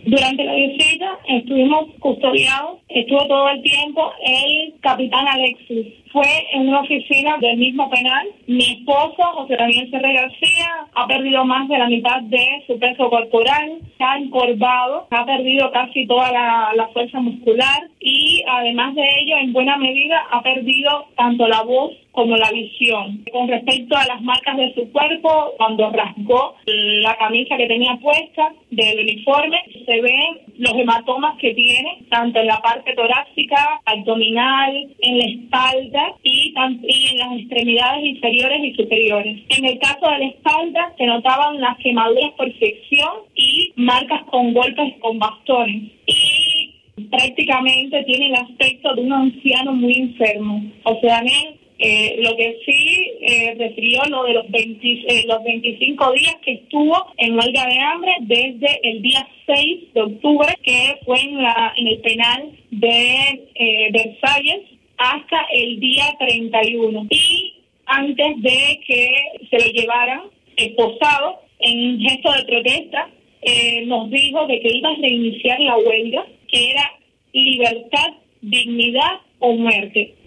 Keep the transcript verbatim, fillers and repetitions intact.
Durante la visita estuvimos custodiados, estuvo todo el tiempo el capitán Alexis. Fue en una oficina del mismo penal. Mi esposo, José Daniel Ferrer García, ha perdido más de la mitad de su peso corporal, se ha encorvado, ha perdido casi toda la, la fuerza muscular y además de ello, en buena medida, ha perdido tanto la voz como la visión. Con respecto a las marcas de su cuerpo, cuando rasgó la camisa que tenía puesta del uniforme, se ven los hematomas que tiene, tanto en la parte torácica, abdominal, en la espalda y, y en las extremidades inferiores y superiores. En el caso de la espalda, se notaban las quemaduras por fricción y marcas con golpes con bastones. Y prácticamente tiene el aspecto de un anciano muy enfermo. O sea, Daniel, Eh, lo que sí eh, refirió lo de los, veinte, eh, los veinticinco días que estuvo en huelga de hambre desde el día seis de octubre, que fue en, la, en el penal de eh, Versalles, hasta el día treinta y uno. Y antes de que se lo llevaran esposado, en gesto de protesta, eh, nos dijo de que iba a reiniciar la huelga, que era libertad, dignidad o muerte.